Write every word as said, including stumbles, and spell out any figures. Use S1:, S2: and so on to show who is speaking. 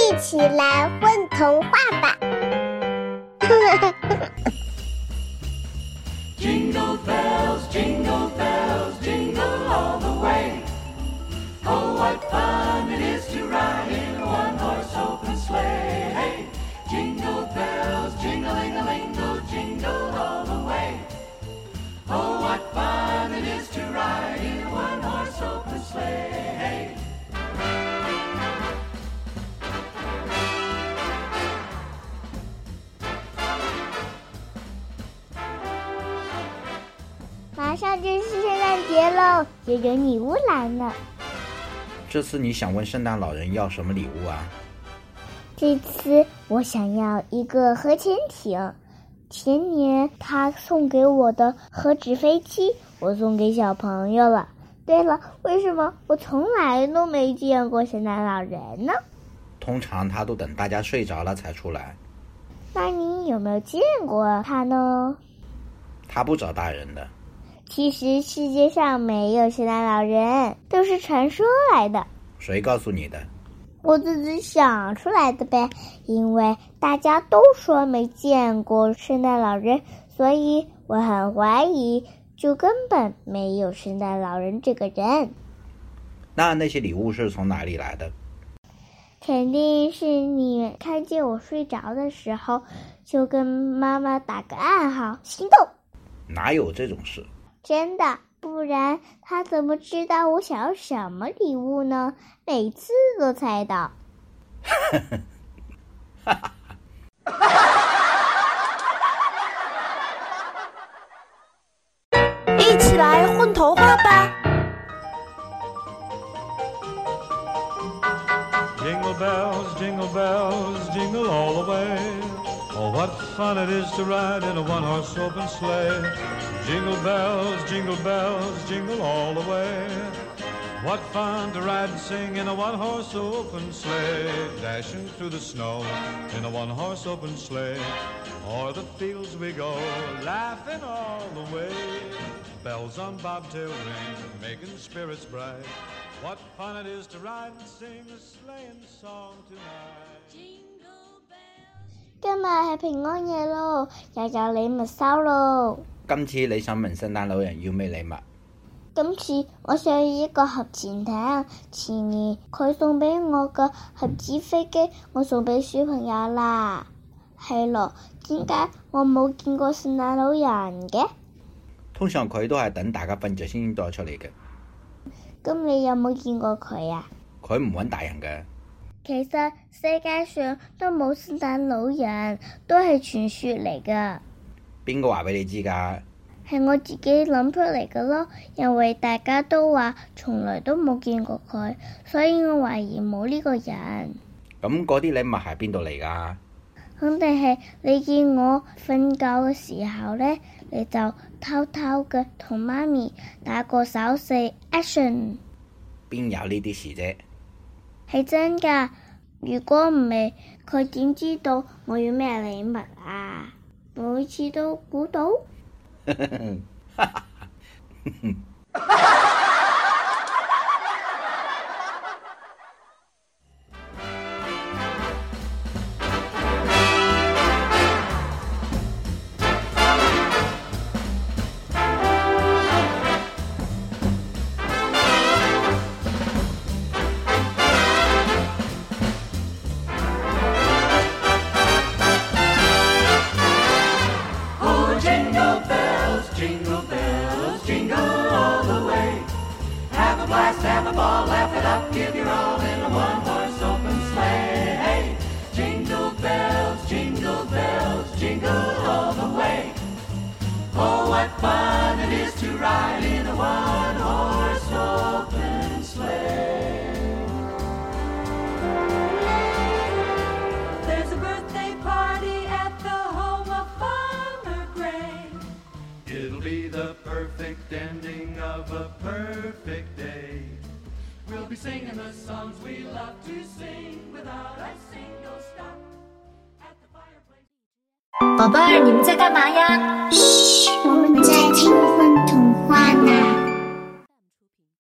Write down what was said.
S1: 一起来混童话吧
S2: Jingle bells, jingle bells, jingle all the way. Oh, what fun it is to ride in a one-horse open sleigh. Hey, jingle bells, jingling-a-lingle, jingle all the way. Oh, what fun it is to ride in a one-horse open sleigh. Hey.
S1: 马上就是圣诞节喽，又有礼物来了。
S3: 这次你想问圣诞老人要什么礼物啊？
S1: 这次我想要一个核潜艇，前年他送给我的核纸飞机，我送给小朋友了。对了，为什么我从来都没见过圣诞老人呢？
S3: 通常他都等大家睡着了才出来。
S1: 那你有没有见过他呢？
S3: 他不找大人的。
S1: 其实世界上没有圣诞老人，都是传说来的。
S3: 谁告诉你的？
S1: 我自己想出来的呗，因为大家都说没见过圣诞老人，所以我很怀疑就根本没有圣诞老人这个人。
S3: 那那些礼物是从哪里来的？
S1: 肯定是你们看见我睡着的时候，就跟妈妈打个暗号，行动。
S3: 哪有这种事？
S1: 真的，不然他怎么知道我想要什么礼物呢？每次都猜到。
S4: 一起来混童话吧。
S5: Jingle bells, jingle bells, jingle all the way. Oh, what fun it is to ride in a one-horse open sleigh. Jingle bells, jingle bells, jingle all the way. What fun to ride and sing in a one-horse open sleigh. Dashing through the snow in a one-horse open sleigh. O'er the fields we go, laughing all the way. Bells on bobtail ring, making spirits bright. What fun it is to ride and sing a sleighing song tonight.
S1: 今日係平安夜咯，又有禮物收咯。
S3: 今次你想問聖誕老人要咩禮物？
S1: 今次我想要一個核潛艇，前年佢送俾我嘅核子飛機，我送俾小朋友啦。係咯，點解我冇見過聖誕老人嘅？
S3: 通常佢都係等大家瞓着先再出嚟嘅。
S1: 咁你有冇見過佢啊？
S3: 佢唔揾大人嘅。
S1: 其實世界上都冇聖誕老人，都係傳說嚟㗎。
S3: 邊個話俾你知㗎？
S1: 係我自己諗出嚟㗎咯，因為大家都話從來都冇見過佢，所以我懷疑冇呢個人。
S3: 咁嗰啲禮物係邊度嚟㗎？
S1: 肯定係你見我瞓覺嘅時候呢，你就偷偷嘅同媽咪打個手勢 action。
S3: 邊有呢啲事啫？
S1: 係真㗎，如果唔係，佢點知道我要咩禮物啊？每次都估到。
S2: Jingle bells, jingle all the way. Have a blast, have a ball, laugh it up, give your all in a one-horse open sleigh. Hey, jingle bells, jingle bells, jingle all the way. Oh, what fun it is to ride in a one-horse open sleigh.
S4: There's a birthday party at the home of Farmer Gray.
S2: It'll be the perfect ending of a perfect day. We'll be singing the songs we love to sing without a single stop at the fireplace.
S6: 宝贝儿，你们在干嘛呀？
S1: 嘘，我们在听